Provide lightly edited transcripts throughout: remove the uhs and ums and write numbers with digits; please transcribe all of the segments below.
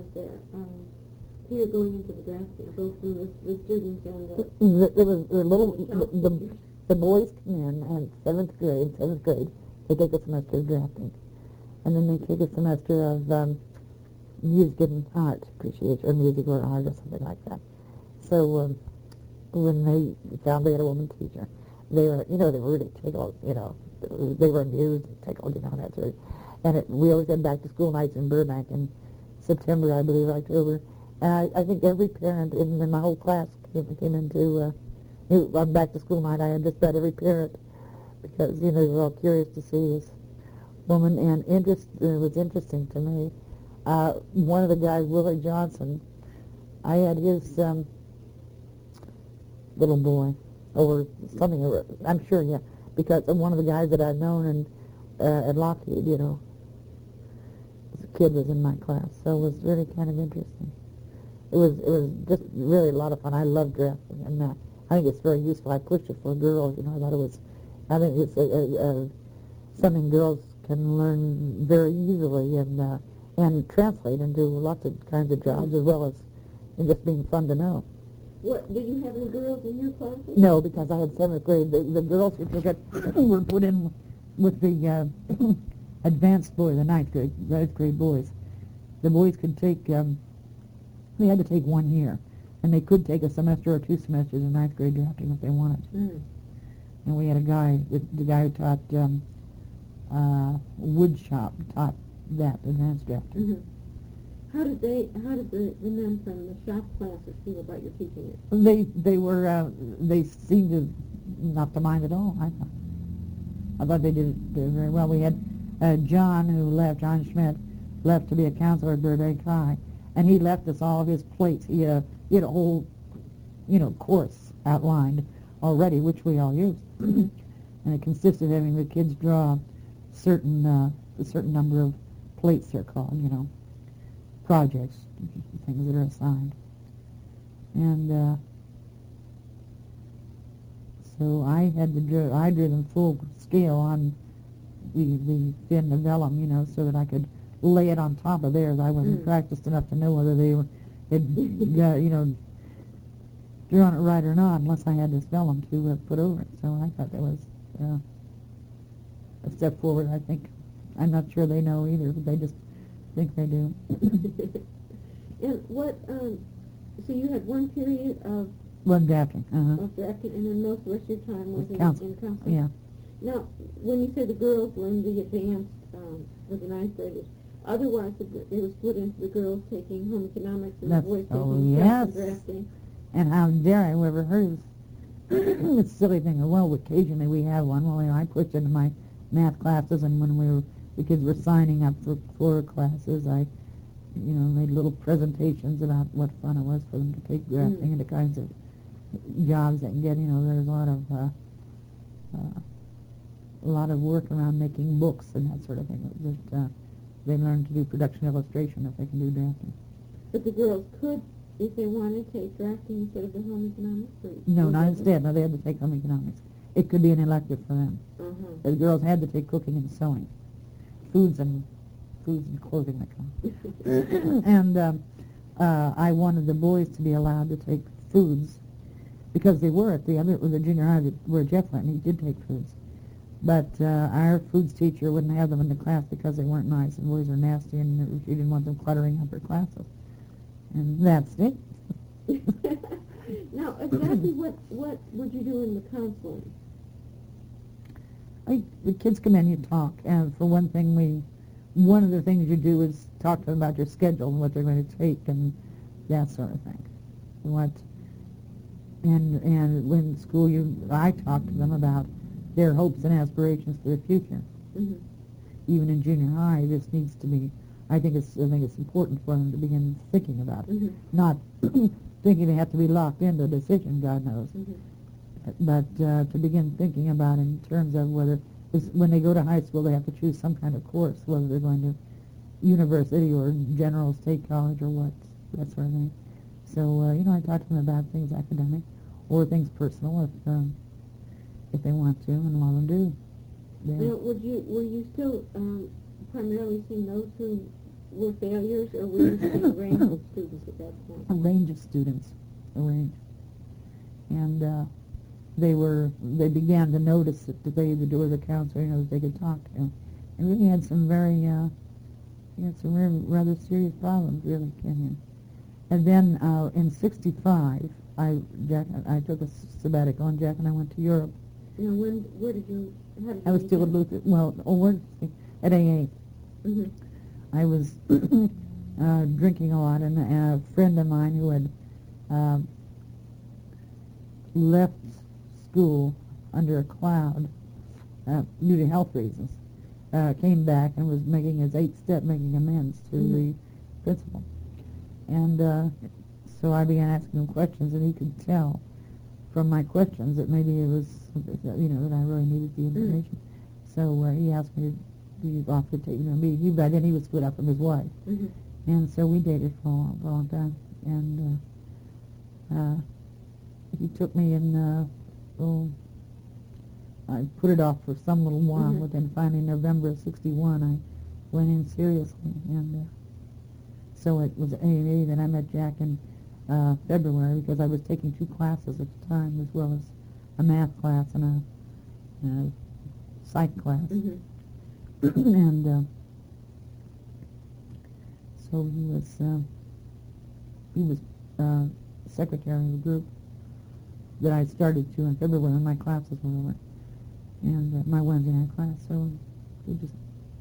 there? Who are going into the drafting, both from the students and the... There was a little, the boys come in at seventh grade, they take a semester of drafting. And then they take a semester of music and art appreciation, or music or art or something like that. So when they found they had a woman teacher, they were, they were really tickled, they were amused and tickled, that sort of. And we always had back to school nights in Burbank in September, I believe, October. And I think every parent in my whole class came into on back to school night. I had just about every parent because, they were all curious to see this woman. And it was interesting to me. One of the guys, Willie Johnson, I had his little boy, or something, I'm sure, yeah, because one of the guys that I'd known at Lockheed, the kid was in my class, so it was really kind of interesting. It was just really a lot of fun. I love drafting, and I think it's very useful. I pushed it for girls, I think it's something girls can learn very easily and translate into lots of kinds of jobs, as well as just being fun to know. What, did you have any girls in your classes? No, because I had seventh grade. The girls who took it were put in with the advanced boys, the ninth grade boys. The boys could take, they had to take 1 year, and they could take a semester or 2 semesters in ninth grade drafting if they wanted. Mm. And we had a guy, the guy who taught wood shop, taught that advanced drafting. Mm-hmm. How did the men from the shop classes feel about your teaching it? They seemed to not to mind at all, I thought. I thought they did very well. We had John Schmidt, left to be a counselor at Burbank High, and he left us all of his plates. He had a whole, course outlined already, which we all used. And it consisted of having the kids draw a certain number of plates, they're called, projects, things that are assigned. And so I drew them full scale on the thin vellum, so that I could lay it on top of theirs. I wasn't practiced enough to know whether they had drawn it right or not, unless I had this vellum to put over it. So I thought that was a step forward. I think, I'm not sure they know either, but they just think they do. And what, so you had one period of... One drafting, Of drafting, and then most of the rest of your time was in counseling. Yeah. Now, when you say the girls learned the advanced with the ninth graders, otherwise it was split into the girls taking home economics and the boys taking drafting. And how dare I ever heard this silly thing. Well, occasionally we have one. Well, I pushed into my math classes, and when the kids were signing up for classes, I, made little presentations about what fun it was for them to take drafting and the kinds of jobs they can get. There's a lot of work around making books and that sort of thing. That they learn to do production illustration if they can do drafting. But the girls could, if they wanted, take drafting instead of the home economics? No, not instead. No, they had to take home economics. It could be an elective for them. The girls had to take cooking and sewing, foods and clothing, they call it. And I wanted the boys to be allowed to take foods, because they were at the junior high where Jeff went, and he did take foods. But our foods teacher wouldn't have them in the class because they weren't nice, and boys are nasty, and she didn't want them cluttering up her classes. And that's it. Now, exactly what would you do in the counseling? The kids come in, you talk, and for one thing, one of the things you do is talk to them about your schedule and what they're going to take and that sort of thing. And when school, I talk to them about their hopes and aspirations for the future. Mm-hmm. Even in junior high, this needs to be. I think it's important for them to begin thinking about it, not thinking they have to be locked into a decision. God knows, but to begin thinking about it in terms of whether when they go to high school they have to choose some kind of course, whether they're going to university or general state college or what, that sort of thing. So I talk to them about things academic or things personal if they want to, and a lot of them do. Now, were you still primarily seeing those who were failures, or were you seeing a range of students at that point? A range of students, a range. And they began to notice that they would do as a counselor, that they could talk to him. And really had some rather serious problems, really, Kenyon. And then in '65, I took a sabbatical, and Jack and I went to Europe. Now, where did you? How did you? I was still at Luther. Well, at AA. Mm-hmm. I was drinking a lot, and a friend of mine who had left school under a cloud due to health reasons came back and was making his 8-step, making amends to the principal. And so I began asking him questions, and he could tell from my questions that maybe it was, that I really needed the information. So he asked me to be off to take me. By then he was split up from his wife. Mm-hmm. And so we dated for a long time. And he took me in, I put it off for some little while, but then finally in November of '61 I went in seriously. And so it was AA that I met Jack in February, because I was taking 2 classes at the time, as well as a math class and a psych class. Mm-hmm. And so he was secretary of the group that I started to in February when my classes were over, and my Wednesday night class. So we just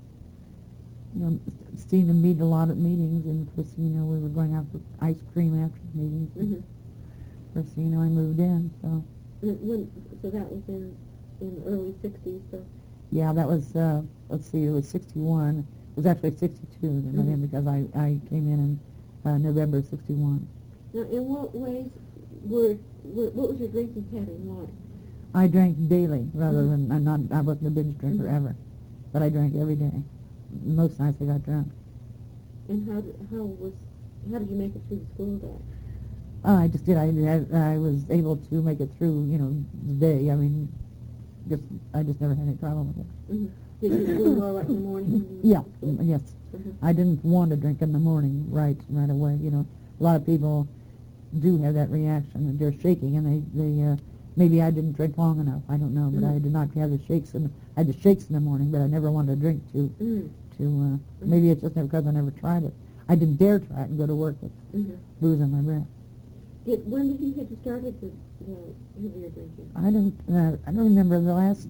seemed to meet a lot of meetings, and first we were going out for ice cream after the meetings. Mm-hmm. First I moved in. So so that was in the early '60s. So yeah, that was let's see, it was '61. It was actually '62 because I came in November '61. Now, in what ways what was your drinking pattern like? I drank daily rather than I wasn't a binge drinker ever, but I drank every day. Most nights I got drunk. And how did you make it through the school day? I just did. I was able to make it through, the day. I mean, I just never had any problem with it. Mm-hmm. Did you do more like in the morning? Yeah. Yes. Mm-hmm. I didn't want to drink in the morning right away. A lot of people do have that reaction. They're shaking, and they maybe I didn't drink long enough. I don't know, but I did not have the shakes. I had the shakes in the morning, but I never wanted to drink maybe it's just because I never tried it. I didn't dare try it and go to work with booze in my breath. When did you have started the heavier drinking? I don't remember the last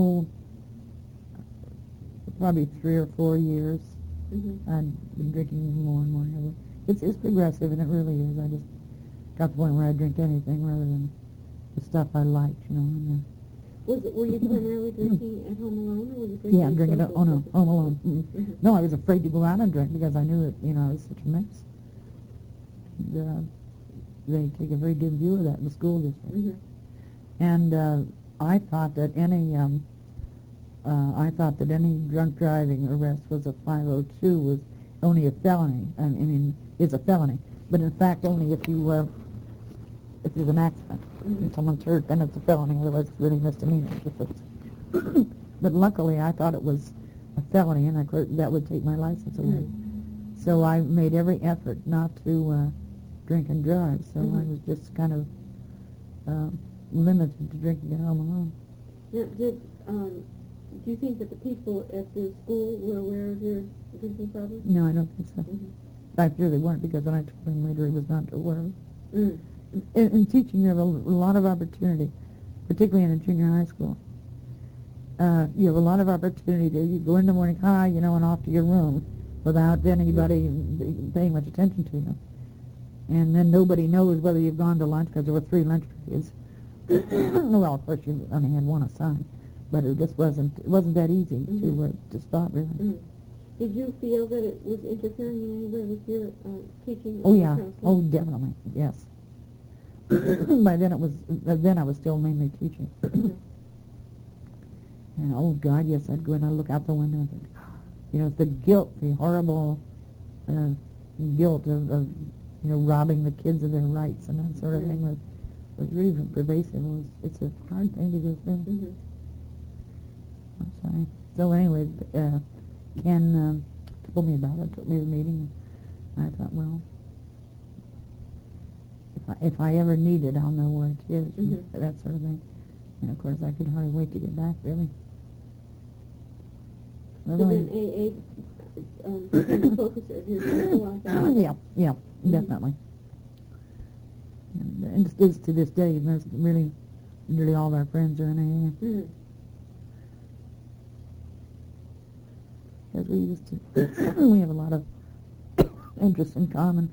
probably 3 or 4 years. I've been drinking more and more heavily. It's progressive, and it really is. I just got to the point where I drink anything rather than the stuff I liked, Were you primarily drinking at home alone, or were you drinking? Yeah, drinking at home alone. Mm-hmm. No, I was afraid to go out and drink because I knew that I was such a mess. And, they take a very good view of that in the school district. And I thought that any drunk driving arrest was a 502, was only a felony. I mean, it's a felony, but in fact only if there's an accident and someone's hurt, then it's a felony. Otherwise, it's really misdemeanor. But luckily, I thought it was a felony, and that would take my license away. So I made every effort not to drink and drive. So I was just kind of limited to drinking at home alone. Now, do you think that the people at the school were aware of your drinking problem? No, I don't think so. I fear they weren't, because when I told him later, he was not aware of it. In teaching, you have a lot of opportunity, particularly in a junior high school. You have a lot of opportunity to go in the morning, and off to your room without anybody paying much attention to you. And then nobody knows whether you've gone to lunch, because there were 3 lunch periods. Well, of course, you only had one assigned, but it just wasn't that easy to stop, really. Did you feel that it was interfering in any way with your teaching? Oh, yeah. Oh, definitely, yes. By then I was still mainly teaching. And oh God, yes, I'd go and I'd look out the window and think, the guilt, the horrible guilt of robbing the kids of their rights and that sort of thing was really pervasive. It's a hard thing to go through. I'm sorry. So anyway, Ken told me about it, took me to the meeting, and I thought, well, if I ever need it, I'll know where it is, that sort of thing. And of course, I could hardly wait to get back, really. So then AA became the focus of your social life? Yeah, definitely. And it is to this day. That's really, nearly all of our friends are in AA. Because we used to, we have a lot of interests in common.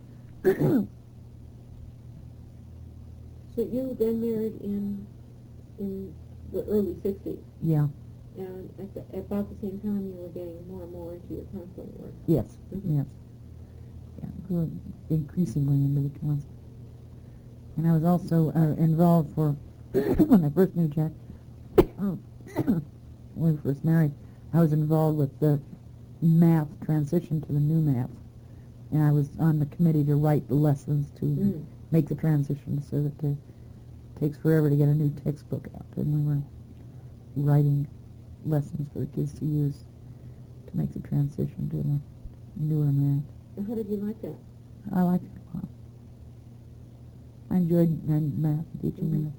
So you then married in the early 60s? Yeah. And at about the same time you were getting more and more into your counseling work? Yes, yes. Yeah, grew increasingly into the counseling. And I was also involved for, when I first knew Jack, when we first married, I was involved with the math transition to the new math. And I was on the committee to write the lessons to make the transition so that it takes forever to get a new textbook out. And we were writing lessons for the kids to use to make the transition to the newer math. And how did you like that? I liked it a lot. I enjoyed math, teaching math.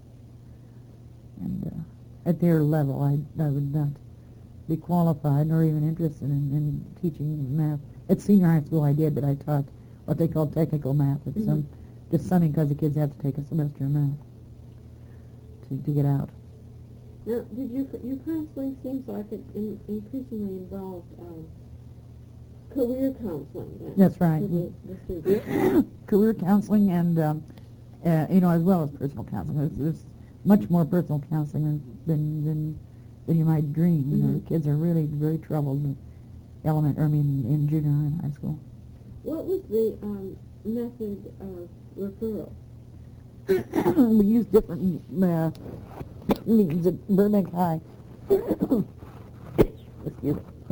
And at their level, I would not be qualified nor even interested in teaching math. At senior high school I did, but I taught what they call technical math. It's just something because the kids have to take a semester of math to get out. Now, did your counseling seems like it increasingly involved career counseling then? That's right. The Career counseling and, as well as personal counseling. There's much more personal counseling than you might dream. You know, the kids are really very troubled in in junior high and high school. What was the method of referral? We used different means at Burbank High. Excuse me.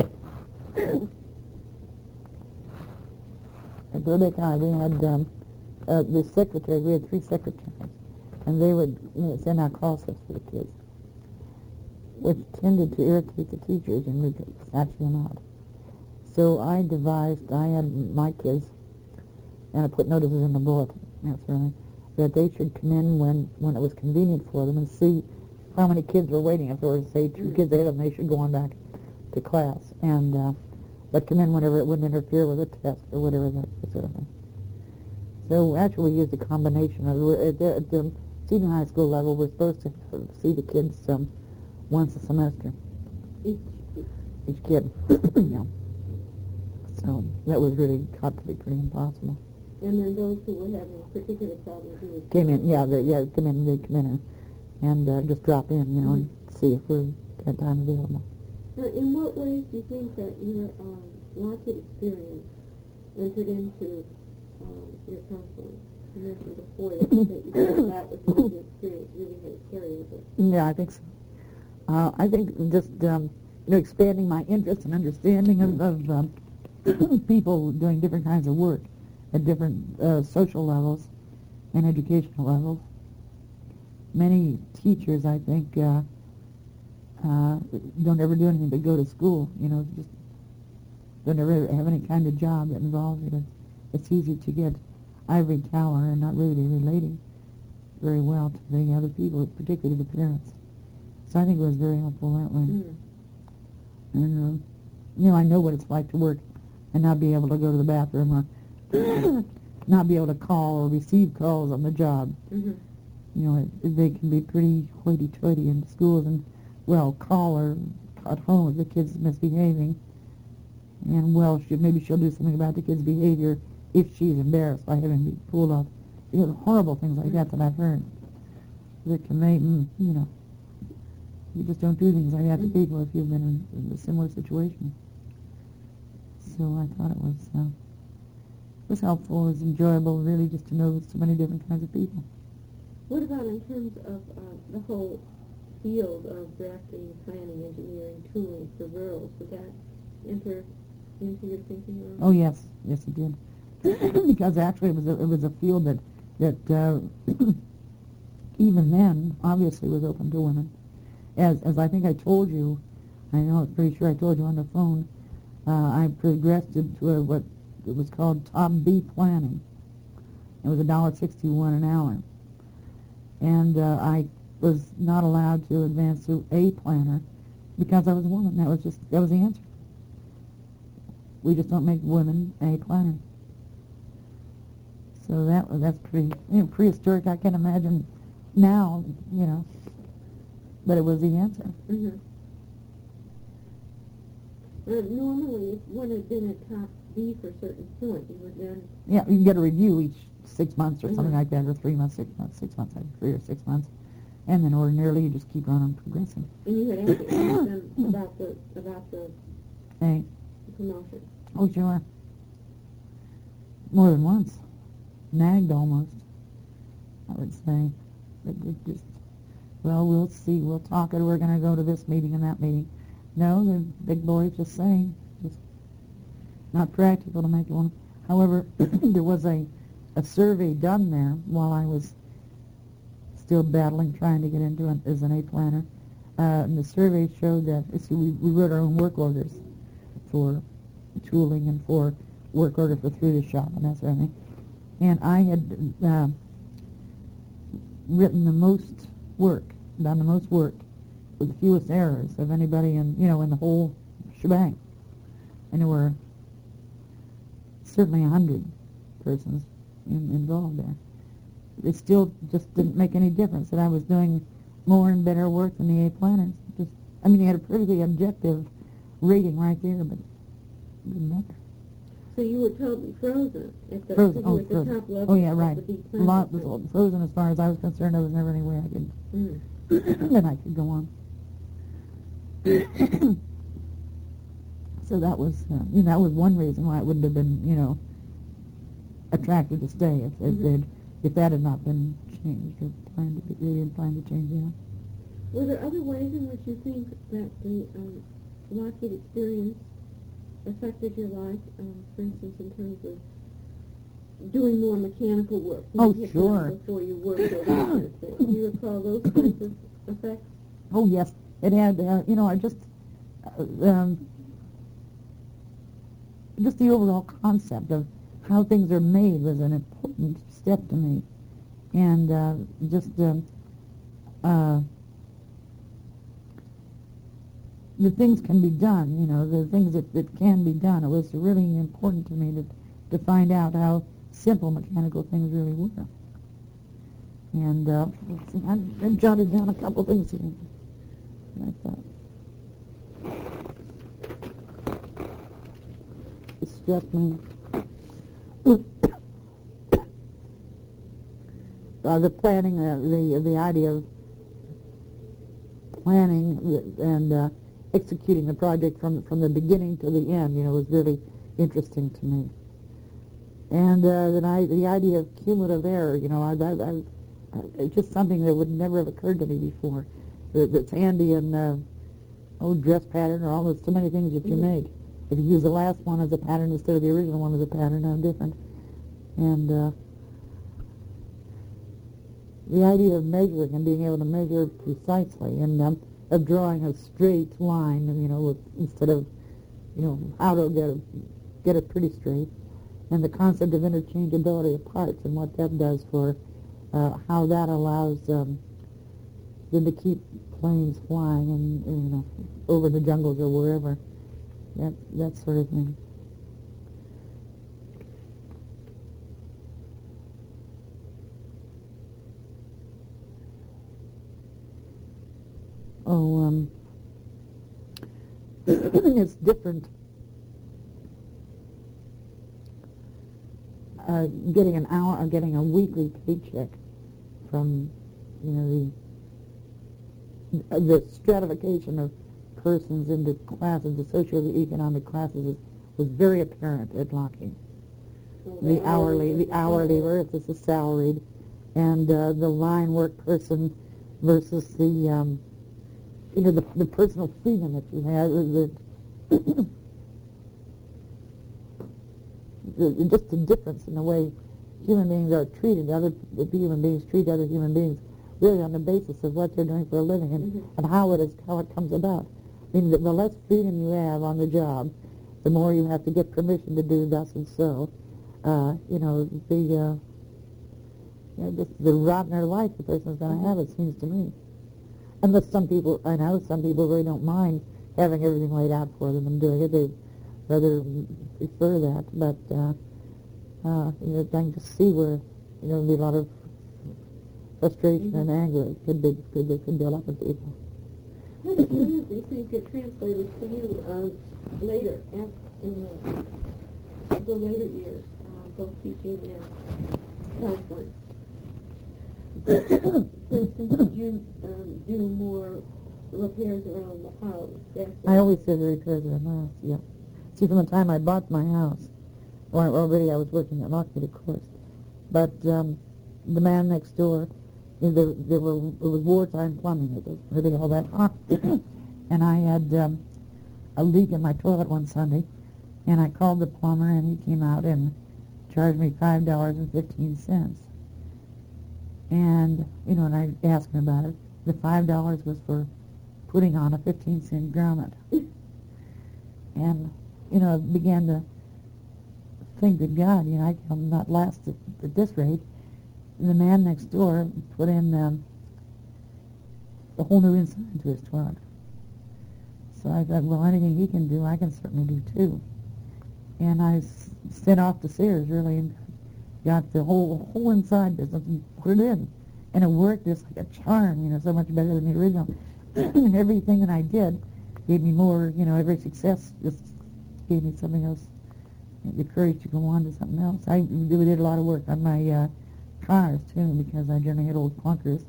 At Burbank High, we had the secretary. We had 3 secretaries, and they would send out call slips for the kids, which tended to irritate the teachers and snatch them out. So I had my kids, and I put notices in the bulletin, that they should come in when it was convenient for them and see how many kids were waiting. If there were, say, 2 kids ahead of them, they should go on back to class. And but come in whenever it wouldn't interfere with a test or whatever, that sort of thing. So actually we used a combination of, at the senior high school level, we're supposed to see the kids once a semester. Each kid. Yeah. So that was really got to be pretty impossible. And then those who were having particular problems came in, they'd come in and just drop in, and see if we had time available. Now, in what ways do you think that your lots of experience entered into your counseling? You mentioned before that you felt that was one of the experience really had to carry with it. Yeah, I think so. I think just expanding my interest and understanding of people doing different kinds of work at different social levels and educational levels. Many teachers, I think, don't ever do anything but go to school, just don't ever have any kind of job that involves it. It's easy to get ivory tower and not really relating very well to the other people, particularly the parents. So I think it was very helpful that way. And, I know what it's like to work and not be able to go to the bathroom or not be able to call or receive calls on the job. They can be pretty hoity-toity in schools and, call her at home if the kid's misbehaving. And, maybe she'll do something about the kid's behavior if she's embarrassed by having been pulled off. Horrible things like that I've heard. That can make, you just don't do things like that to people if you've been in a similar situation. So I thought it was helpful, it was enjoyable, really, just to know so many different kinds of people. What about in terms of the whole field of drafting, planning, engineering, tooling for girls? Did that enter into your thinking? Oh yes, it did. Because actually it was a field that even then obviously was open to women. As I think I told you, I know I'm pretty sure I told you on the phone, I progressed to what it was called Top B planning. It was $1.61 an hour. And I was not allowed to advance to A planner because I was a woman. That was the answer. We just don't make women A planners. So that's pretty prehistoric. I can't imagine now, but it was the answer. Mm-hmm. Normally, if one had been at top B for a certain point, you would then... Yeah, you get a review each 6 months or something like that, or 3 months, 6 months, 6 months, 3 or 6 months. And then ordinarily you just keep on progressing. And you had actually asked them about the Hey. promotion. Oh, sure. More than once. Nagged almost, I would say. It just, well, we'll see. We'll talk it. We're going to go to this meeting and that meeting. No, the big boys just saying. Just not practical to make one. However, there was a survey done there while I was still battling, trying to get into it as an A planner. And the survey showed that, we wrote our own work orders for tooling and for work order for through the shop and that sort of thing. And I had written the most work, done the most work with the fewest errors of anybody in the whole shebang. And there were certainly 100 persons involved there. It still just didn't make any difference that I was doing more and better work than the A planners. They had a pretty objective rating right there, but it didn't matter. So you were totally frozen at the, frozen. So you were at the Frozen. top level. Oh, yeah, right. Of the A lot was frozen as far as I was concerned. There was never any way I could, then I could go on. So that was, that was one reason why it wouldn't have been, attractive to stay if that had not been changed. Really inclined to change that. Were there other ways in which you think that the Lockheed experience affected your life, for instance, in terms of doing more mechanical work? Oh, sure. Before you worked or that kind of thing. Do you recall those kinds of effects? Oh, yes. It had, I just the overall concept of how things are made was an important step to me. And the things can be done, the things that can be done. It was really important to me to find out how simple mechanical things really were. And let's see, I jotted down a couple things here. I thought it struck me. The planning, the idea of planning and executing the project from the beginning to the end, was really interesting to me. And the idea of cumulative error, it's just something that would never have occurred to me before. That's handy in dress pattern or almost so many things that you make. If you use the last one as a pattern instead of the original one as a pattern, how different. And the idea of measuring and being able to measure precisely and of drawing a straight line, instead of, how to get it pretty straight. And the concept of interchangeability of parts and what that does for how that allows them to keep planes flying and over the jungles or wherever, that sort of thing. It's different getting a weekly paycheck from, the stratification of persons into classes, the socioeconomic classes was very apparent at Lockheed. The hourly versus the salaried, and the line work person versus the the personal freedom that you have, just the difference in the way human beings are treated, human beings treat other human beings, really on the basis of what they're doing for a living and how it comes about. The less freedom you have on the job, the more you have to get permission to do thus and so. Just the rottener life the person's going to have, it seems to me. Unless some people, I know some people really don't mind having everything laid out for them and doing it. They rather prefer that. But, I can just see where, there'll be a lot of frustration and anger. It could build up in people. How did these things get translated to you later, in the later years, both teaching and counseling? For instance, did you do more repairs around the house? I always did the repairs around the house, yeah. See, from the time I bought my house, already I was working at Lockwood, of course, but the man next door, it was wartime plumbing. It was really all that hot. And I had a leak in my toilet one Sunday, and I called the plumber, and he came out and charged me $5.15. And, and I asked him about it. The $5 was for putting on a 15-cent grommet. And, I began to think that God, I can not last at this rate. The man next door put in a whole new inside to his toilet. So I thought, well, anything he can do, I can certainly do too. And I sent off to Sears, really, and got the whole inside business and put it in. And it worked just like a charm, so much better than the original. And everything that I did gave me more, every success just gave me something else, the courage to go on to something else. I really did a lot of work on my cars, too, because I generally had old clunkers.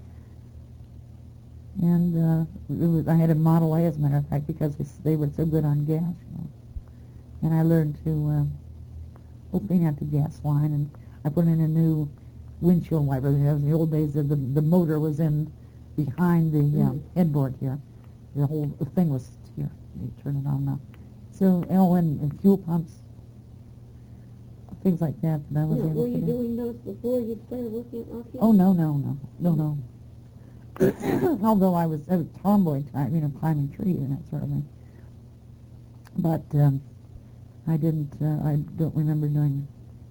And I had a Model A, as a matter of fact, because they were so good on gas, And I learned to clean out the gas line, and I put in a new windshield wiper. In the old days, the motor was in behind the headboard here. The whole thing was here. You turn it on now. So, and fuel pumps, things like that I was able to do. Were you doing those before you started working at Lockheed? Oh, no. Although I was a tomboy type, climbing trees and that sort of thing. But I don't remember doing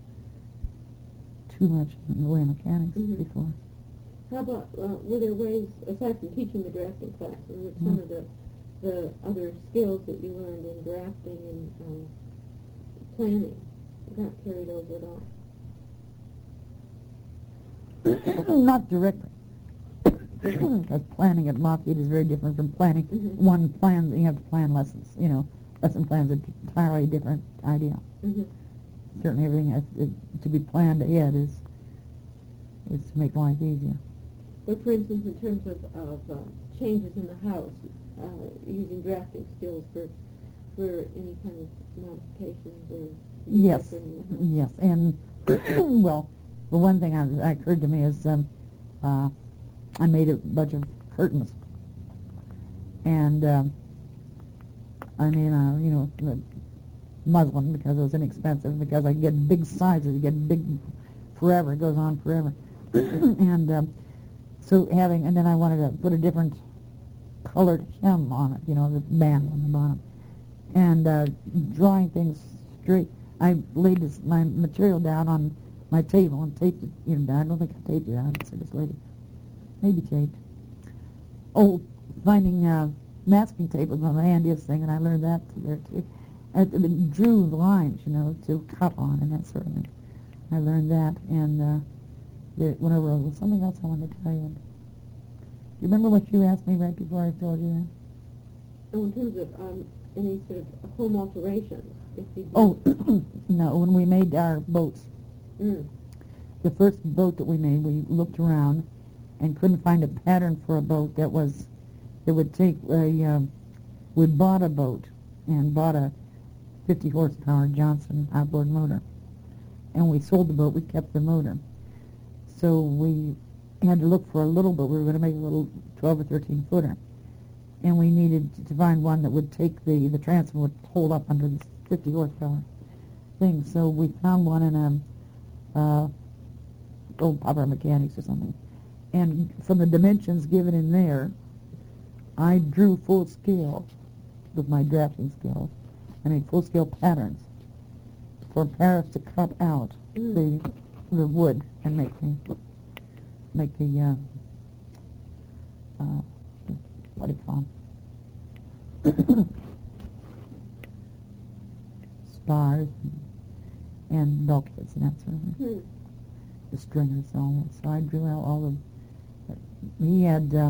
too much in the way of mechanics before. How about, were there ways, aside from teaching the drafting class, were some of the other skills that you learned in drafting and planning got carried over at all? Not directly. Because planning at Lockheed is very different from planning. One plan, you have to plan lessons, lesson plans are an entirely different idea. Certainly everything has to be planned ahead is to make life easier. But for instance, in terms of changes in the house, using drafting skills for any kind of modifications or... Yes, and, well, the one thing that occurred to me is I made a bunch of curtains, and muslin, because it was inexpensive, because I could get big sizes, you get big forever, it goes on forever. And and then I wanted to put a different colored hem on it, the band on the bottom. And drawing things straight, I laid my material down on my table and taped it down. I don't think I taped it down, so just laid it. Maybe taped. Oh, finding masking tape was one of the handiest thing, and I learned that there too. I drew lines, to cut on and that sort of thing. I learned that, and whenever there was something else I wanted to tell you. Do you remember what you asked me right before I told you that? Oh, in terms of any sort of home alterations. Oh, no, when we made our boats. The first boat that we made, we looked around and couldn't find a pattern for a boat that would take we bought a boat and bought a 50 horsepower Johnson outboard motor. And we sold the boat, we kept the motor. So we had to look for a little boat. We were going to make a little 12 or 13 footer. And we needed to find one that would take the transom would hold up under this 50 horsepower thing. So we found one in old Popper Mechanics or something. And from the dimensions given in there, I drew full scale with my drafting skills I made full-scale patterns for Paris to cut out the wood and make the what do you call them? Spars and bulkheads and that sort of thing. The stringers and all that. So I drew out all the. He had a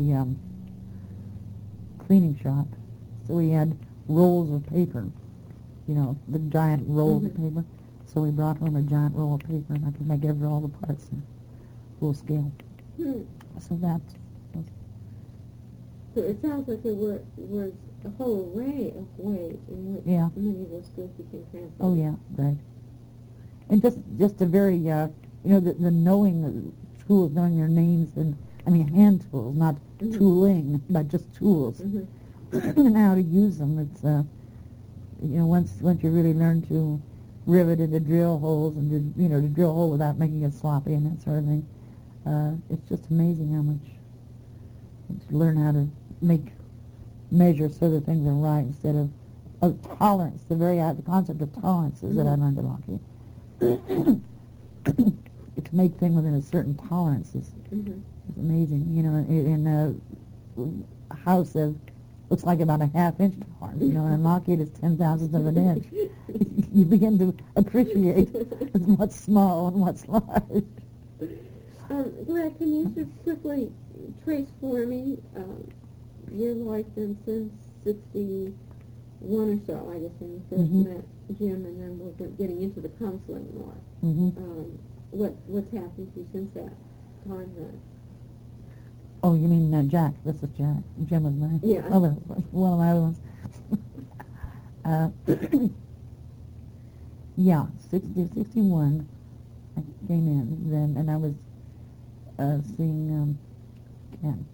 cleaning shop, so we had rolls of paper, the giant rolls of paper. So we brought home a giant roll of paper, and I could make all the parts in full scale. So that was. So it sounds like there was a whole array of ways in which many of those skills became translated. Oh yeah, right. And just a very, the knowing tools, knowing their names, and hand tools, not tooling, but just tools, and how to use them. It's once you really learn to rivet and to drill holes and to drill a hole without making it sloppy and that sort of thing, it's just amazing how much to learn how to measure so that things are right instead of tolerance. The concept of tolerance is that I learned at Lockheed. To make things within a certain tolerance is amazing. In a house that looks like about a half-inch tolerance, and Lockheed is 10,000ths of an inch. You begin to appreciate what's small and what's large. Glad, can you just quickly trace for me your life then since 61 or so, I guess, when you first met Jim, and then we're getting into the counseling more. What's happened to you since that time then? Oh, you mean Jack? This is Jack. Jim was mine. Yeah. Oh, one of my other ones. Yeah, 61, I came in then, and I was seeing Ken.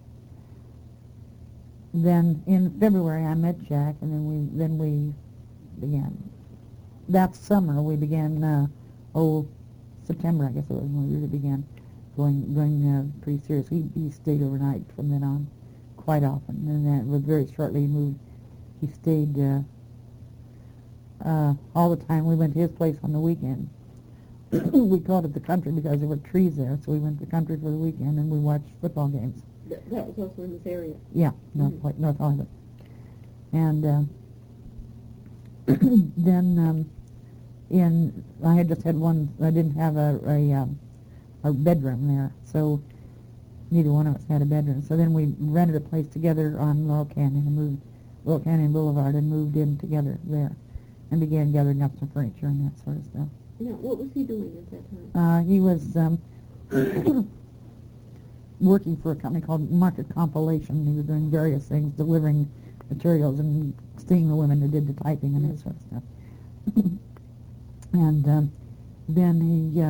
Then in February I met Jack, and then we began. That summer we began. September I guess it was when we really began going pretty serious. He stayed overnight from then on, quite often, and then very shortly he moved. He stayed all the time. We went to his place on the weekend. We called it the country because there were trees there, so we went to the country for the weekend, and we watched football games. That was also in this area? Yeah, North Hollywood. And then I had just had one. I didn't have a bedroom there, so neither one of us had a bedroom. So then we rented a place together on Laurel Canyon Boulevard, and moved in together there, and began gathering up some furniture and that sort of stuff. Yeah, what was he doing at that time? He was working for a company called Market Compilation. He was doing various things, delivering materials and seeing the women who did the typing and that sort of stuff. And then he,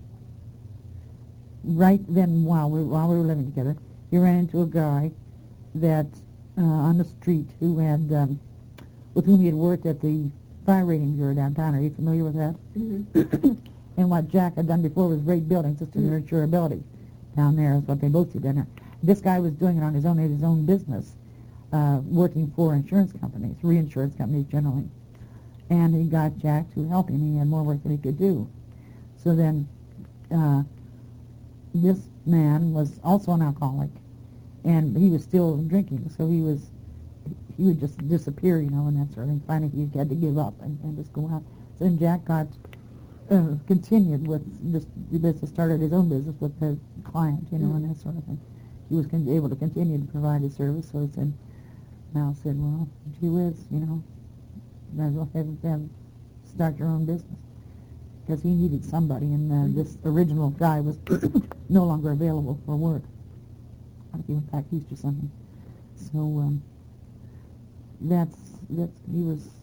right then while we were living together, he ran into a guy that on the street who had, with whom he had worked at the fire rating bureau downtown. Are you familiar with that? And what Jack had done before was rate buildings just to their insurability. Down there is what they both did down there. This guy was doing it on his own business, working for insurance companies, reinsurance companies generally. And he got Jack to help him. He had more work than he could do. So then this man was also an alcoholic, and he was still drinking, so he would just disappear, and that sort of thing. Finally, he had to give up and just go out. So then Jack continued with this business, started his own business with the client, and that sort of thing. He was able to continue to provide his service, so he said, well, gee whiz, might as well start your own business. Because he needed somebody, and this original guy was no longer available for work. I think he went back east or something. So he was